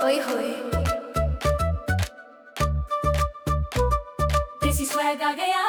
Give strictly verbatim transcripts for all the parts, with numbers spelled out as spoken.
ओए होए देसी स्वैग आ गया।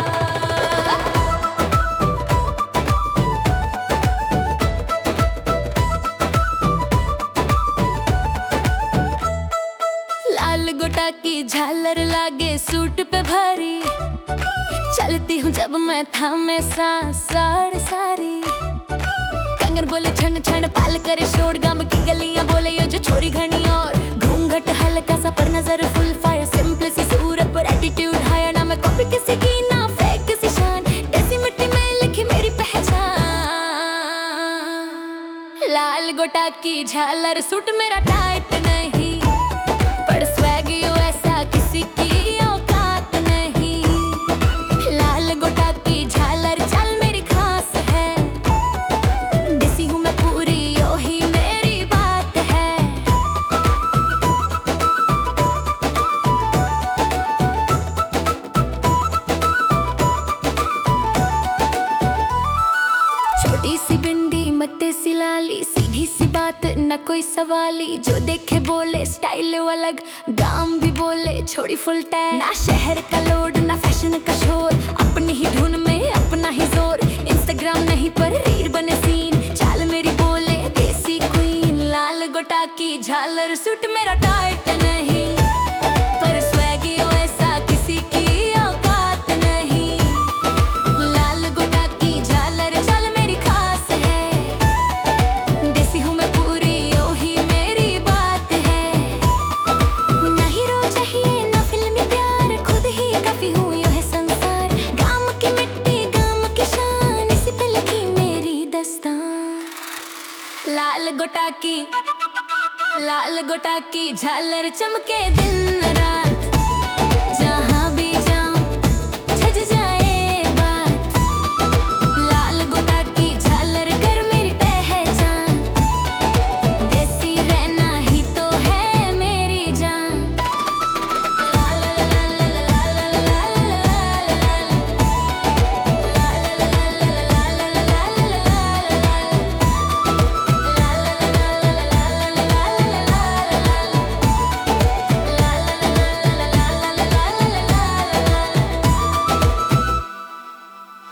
लाल गोटा की झालर लागे सूट पे भारी, चलती हूँ जब मैं थामे सांस साड़ सारी। कंगन बोले छन छन पाल करे शोर, गांव की गलियां बोले यो जो छोरी घनी और घूंघट हल्का सा पर नजर फुल फायर। सिंपल सी सूरत पर एटीट्यूड हायर, ना मैं कॉपी किसी की ना फेक किसी शान, ऐसी मिट्टी में लिखी मेरी पहचान। लाल गोटा की झालर सूट मेरा टाइट नहीं, पर स्वैग यो ऐसा किसी की औकात नहीं। लाल गोटा की झालर चल मेरी खास है, दिसी हूँ मैं पूरी यो ही मेरी बात है। छोटी सी बिंदी मत्ते सी लाली, सीधी सी बात न कोई सवाली। जो देखे बोले स्टाइल अलग, गांव भी बोले छोड़ी फुल टैग। ना शहर का लोड ना फैशन का शोर, अपनी ही धुन में अपना ही जोर। इंस्टाग्राम नहीं पर रील बने सीन, चाल मेरी बोले देसी क्वीन। लाल गोटा की झालर सूट मेरा टाइट नहीं, पर स्वैग यो ऐसा किसी की औकात नहीं। लाल गोटा की झालर चल मेरी खास है, देसी हूँ मैं पूरी यो ही मेरी बात है। ना हीरो चाहिए ना फिल्मी प्यार, खुद ही काफी हूँ यो है संसार। गांव की मिट्टी गांव की शान, इसी पे लिखी मेरी दास्तान। लाल गोटा की लाल गोटा की झालर चमके दिल